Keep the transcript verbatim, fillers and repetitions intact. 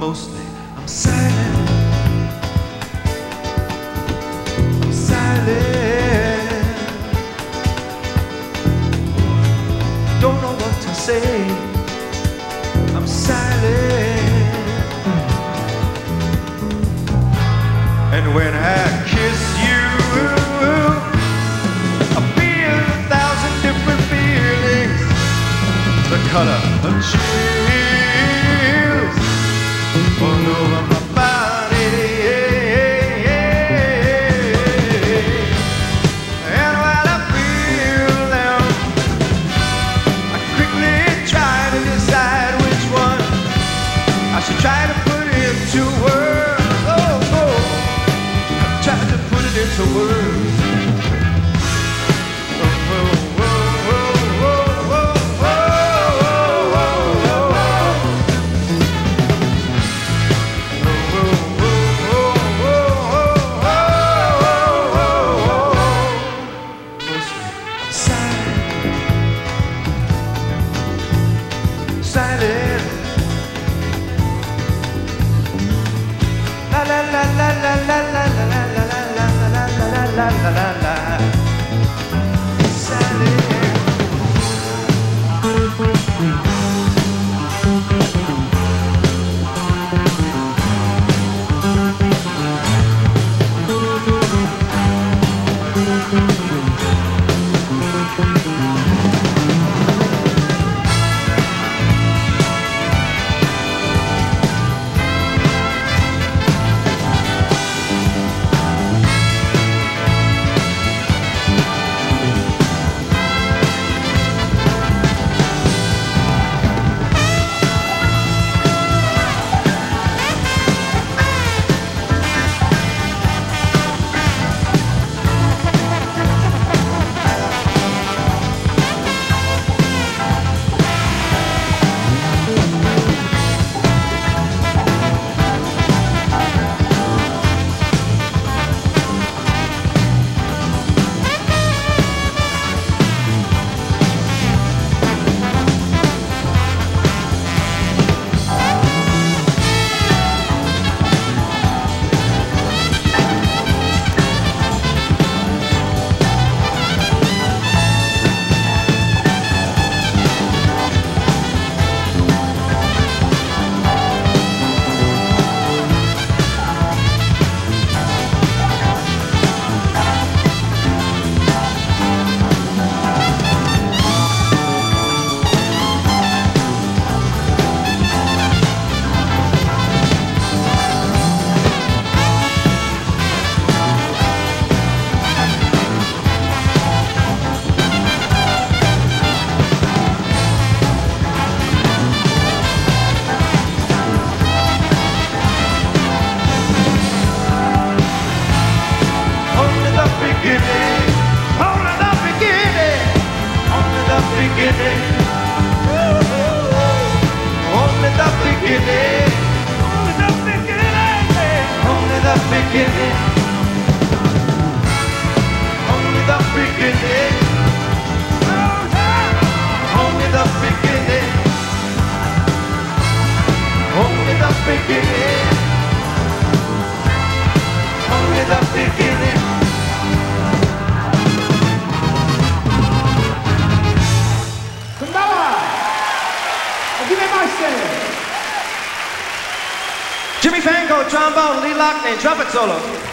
mostly I'm silent. I'm silent. Don't know what to say. I'm silent. And when I kiss you, I feel a thousand different feelings. The color of chills all over my body. And when I feel them, I quickly try to decide which one I should try to put into words. Oh, oh, I tried to put it into words. Silent. La la la la la la la la la la la la la la la la. Silent. Jimmy Fango, trombone, Lee Lockney, trumpet solo.